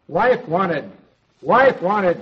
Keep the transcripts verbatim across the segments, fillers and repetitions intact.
Wife wanted. Wife wanted.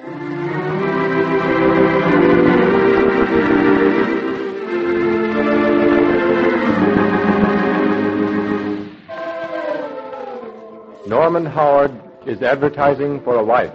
Norman Howard is advertising for a wife.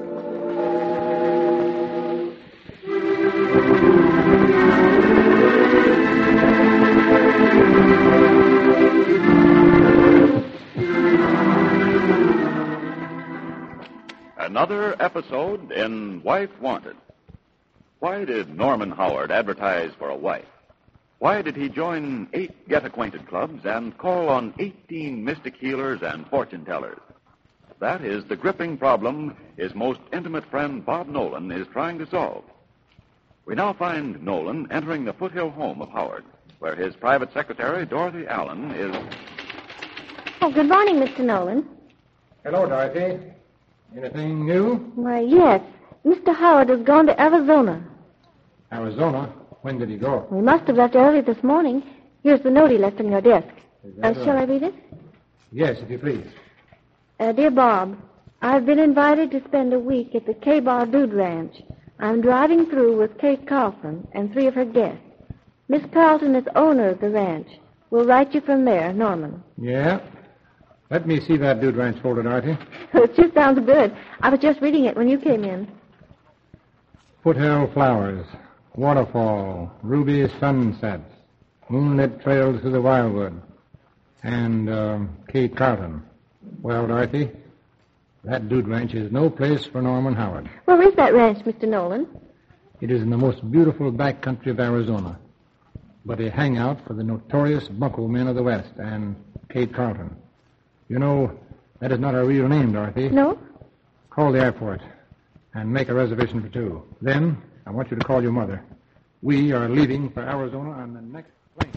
Another episode in Wife Wanted. Why did Norman Howard advertise for a wife? Why did he join eight get-acquainted clubs and call on eighteen mystic healers and fortune tellers? That is the gripping problem his most intimate friend Bob Nolan is trying to solve. We now find Nolan entering the foothill home of Howard, where his private secretary, Dorothy Allen, is... Oh, good morning, Mister Nolan. Hello, Dorothy. Anything new? Why, yes. Mister Howard has gone to Arizona. Arizona? When did he go? We must have left early this morning. Here's the note he left on your desk. Uh, shall I read it? Yes, if you please. Uh, dear Bob, I've been invited to spend a week at the K-Bar Dude Ranch. I'm driving through with Kate Carlton and three of her guests. Miss Carlton is owner of the ranch. We'll write you from there, Norman. Yeah. Let me see that Dude Ranch folder, Dorothy. It just sounds good. I was just reading it when you came in. Foothill flowers, waterfall, ruby sunsets, moonlit trails through the wildwood, and uh, Kate Carlton. Well, Dorothy, that Dude Ranch is no place for Norman Howard. Where is that ranch, Mister Nolan? It is in the most beautiful back country of Arizona, but a hangout for the notorious bunco men of the West and Kate Carlton. You know, that is not her real name, Dorothy. No? Call the airport and make a reservation for two. Then, I want you to call your mother. We are leaving for Arizona on the next plane.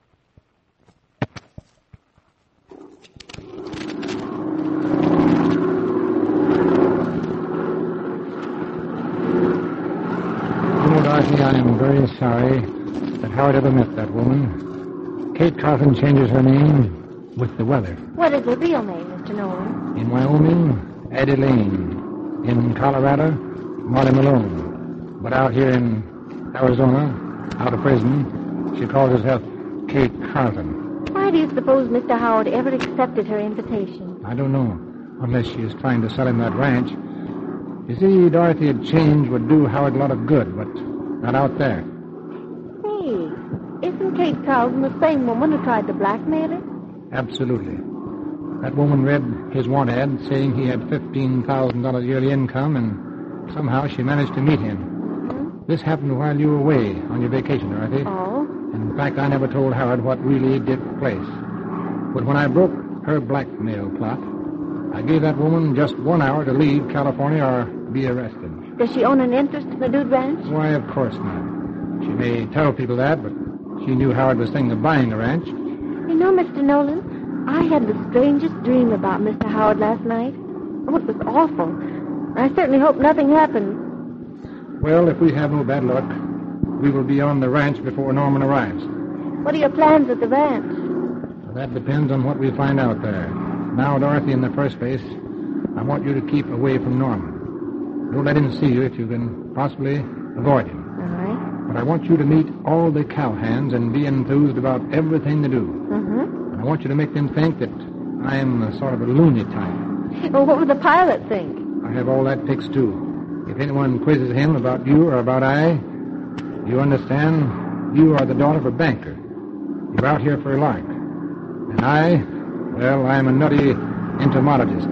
You know, Dorothy, I am very sorry that Howard ever met that woman. Kate Carlton changes her name with the weather. What is her real name, Mister Nolan? In Wyoming, Addie Lane. In Colorado, Molly Malone. But out here in Arizona, out of prison, she calls herself Kate Carlton. Why do you suppose Mister Howard ever accepted her invitation? I don't know, unless she is trying to sell him that ranch. You see, Dorothy, a change would do Howard a lot of good, but not out there. Hey, isn't Kate Carlton the same woman who tried to blackmail her? Absolutely. That woman read his want ad saying he had fifteen thousand dollars yearly income, and somehow she managed to meet him. Mm-hmm. This happened while you were away on your vacation, Dorothy. Oh? In fact, I never told Howard what really did place. But when I broke her blackmail plot, I gave that woman just one hour to leave California or be arrested. Does she own an interest in the Dude Ranch? Why, of course not. She may tell people that, but she knew Howard was thinking of buying the ranch. You know, Mister Nolan, I had the strangest dream about Mister Howard last night. Oh, it was awful. I certainly hope nothing happened. Well, if we have no bad luck, we will be on the ranch before Norman arrives. What are your plans at the ranch? Well, that depends on what we find out there. Now, Dorothy, in the first place, I want you to keep away from Norman. Don't let him see you if you can possibly avoid him. All right. But I want you to meet all the cowhands and be enthused about everything they do. Mm-hmm. And I want you to make them think that I am a sort of a loony type. Well, what would the pilot think? I have all that fixed, too. If anyone quizzes him about you or about I, you understand, you are the daughter of a banker. You're out here for a lark. And I, well, I'm a nutty entomologist.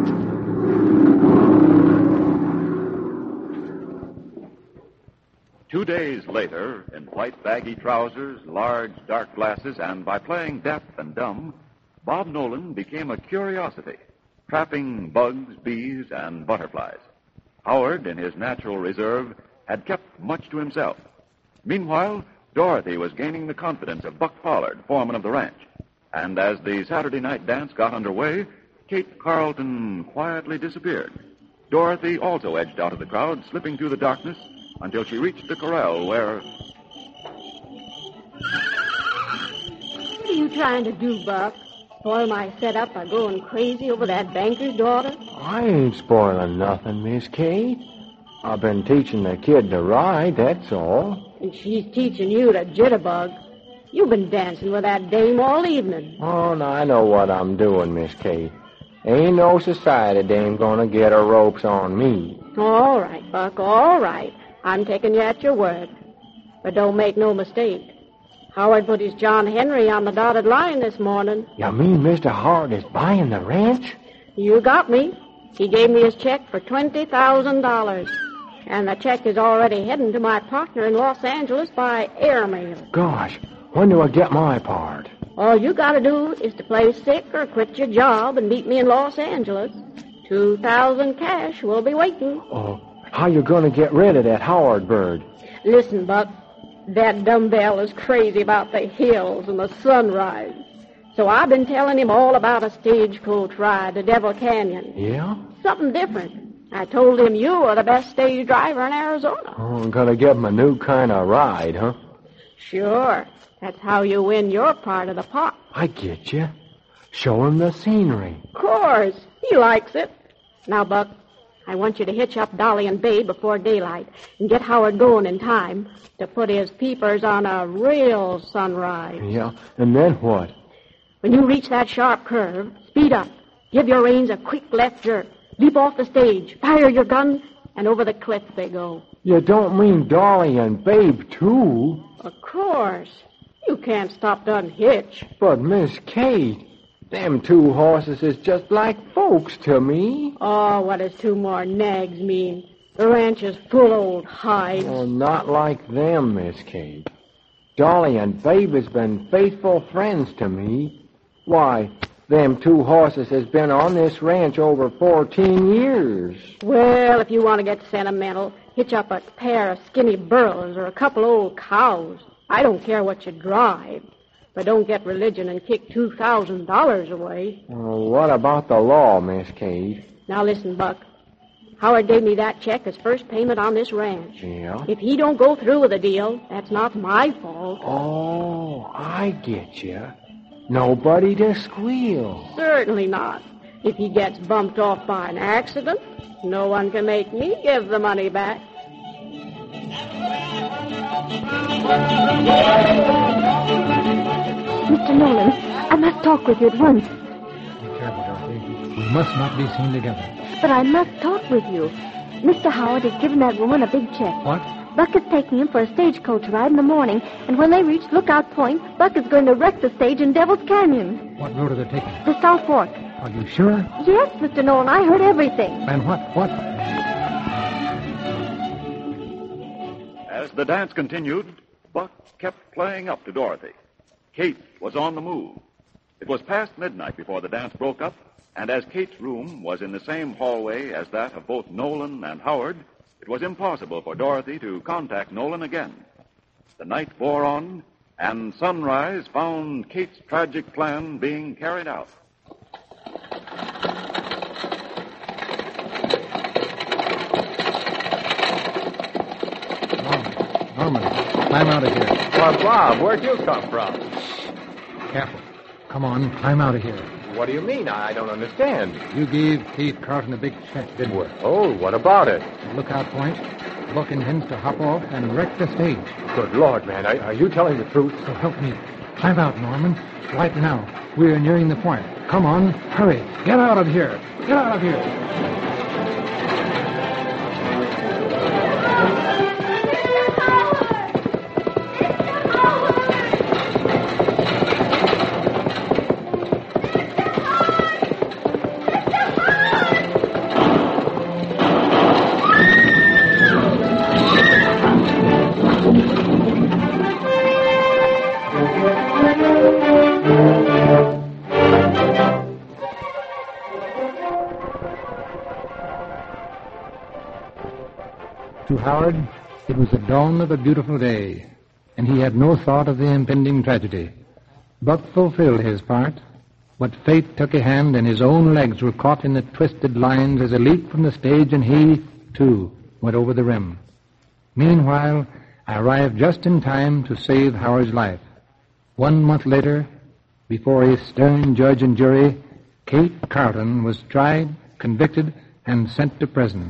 Two days later, in white baggy trousers, large dark glasses, and by playing deaf and dumb, Bob Nolan became a curiosity, trapping bugs, bees, and butterflies. Howard, in his natural reserve, had kept much to himself. Meanwhile, Dorothy was gaining the confidence of Buck Pollard, foreman of the ranch. And as the Saturday night dance got underway, Kate Carlton quietly disappeared. Dorothy also edged out of the crowd, slipping through the darkness until she reached the corral where... What are you trying to do, Buck? spoil my setup by going crazy over that banker's daughter? I ain't spoiling nothing, Miss Kate. I've been teaching the kid to ride, that's all. And she's teaching you to jitterbug. You've been dancing with that dame all evening. Oh, now I know what I'm doing, Miss Kate. Ain't no society dame gonna get her ropes on me. All right, Buck, all right. I'm taking you at your word. But don't make no mistake. Howard put his John Henry on the dotted line this morning. You mean Mister Howard is buying the ranch? You got me. He gave me his check for twenty thousand dollars. And the check is already heading to my partner in Los Angeles by airmail. Gosh, when do I get my part? All you gotta do is to play sick or quit your job and meet me in Los Angeles. Two thousand cash will be waiting. Oh, how you gonna get rid of that Howard bird? Listen, Buck, that dumbbell is crazy about the hills and the sunrise. So I've been telling him all about a stagecoach ride to Devil Canyon. Yeah? Something different. I told him you are the best stage driver in Arizona. Oh, I'm gonna give him a new kind of ride, huh? Sure. That's how you win your part of the pot. I get you. Show him the scenery. Of course. He likes it. Now, Buck, I want you to hitch up Dolly and Babe before daylight and get Howard going in time to put his peepers on a real sunrise. Yeah, and then what? When you reach that sharp curve, speed up. Give your reins a quick left jerk. Leap off the stage. Fire your gun, and over the cliff they go. You don't mean Dolly and Babe, too? Of course. You can't stop to unhitch. But, Miss Kate, them two horses is just like folks to me. Oh, what does two more nags mean? The ranch is full of old hides. Oh, not like them, Miss Kate. Dolly and Babe has been faithful friends to me. Why, them two horses has been on this ranch over fourteen years. Well, if you want to get sentimental, hitch up a pair of skinny burros or a couple old cows. I don't care what you drive, but don't get religion and kick two thousand dollars away. Well, what about the law, Miss Kate? Now listen, Buck. Howard gave me that check as first payment on this ranch. Yeah? If he don't go through with the deal, that's not my fault. Oh, I get you. Nobody to squeal. Certainly not. If he gets bumped off by an accident, no one can make me give the money back. Mister Nolan, I must talk with you at once. Be careful, Dorothy. We must not be seen together. But I must talk with you. Mister Howard has given that woman a big check. What? Buck is taking him for a stagecoach ride in the morning, and when they reach Lookout Point, Buck is going to wreck the stage in Devil's Canyon. What road are they taking? The South Fork. Are you sure? Yes, Mister Nolan, I heard everything. And what? What? As the dance continued, Buck kept playing up to Dorothy. Kate was on the move. It was past midnight before the dance broke up, and as Kate's room was in the same hallway as that of both Nolan and Howard, it was impossible for Dorothy to contact Nolan again. The night wore on, and sunrise found Kate's tragic plan being carried out. Norman, climb out of here. Well, Bob, where'd you come from? Careful. Come on, climb out of here. What do you mean? I don't understand. You gave Keith Carton a big check, didn't you? Oh, what about it? Lookout Point. Buck intends to hop off and wreck the stage. Good Lord, man. Are, are you telling the truth? So help me. Climb out, Norman. Right now. We're nearing the point. Come on. Hurry. Get out of here. Get out of here. To Howard, it was the dawn of a beautiful day, and he had no thought of the impending tragedy. Buck fulfilled his part, but fate took a hand, and his own legs were caught in the twisted lines as he leaped from the stage, and he, too, went over the rim. Meanwhile, I arrived just in time to save Howard's life. One month later, Before a stern judge and jury, Kate Carleton was tried, convicted, and sent to prison.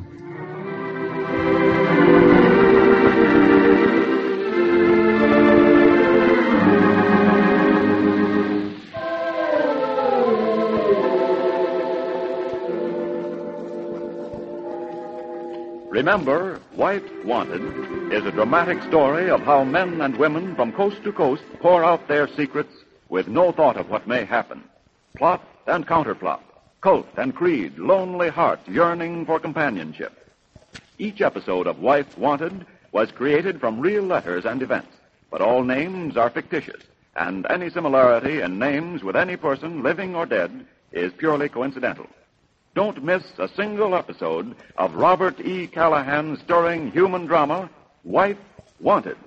Remember, Wife Wanted is a dramatic story of how men and women from coast to coast pour out their secrets with no thought of what may happen. Plot and counterplot, cult and creed, lonely hearts yearning for companionship. Each episode of Wife Wanted was created from real letters and events, but all names are fictitious, and any similarity in names with any person, living or dead, is purely coincidental. Don't miss a single episode of Robert E. Callahan's stirring human drama, Wife Wanted.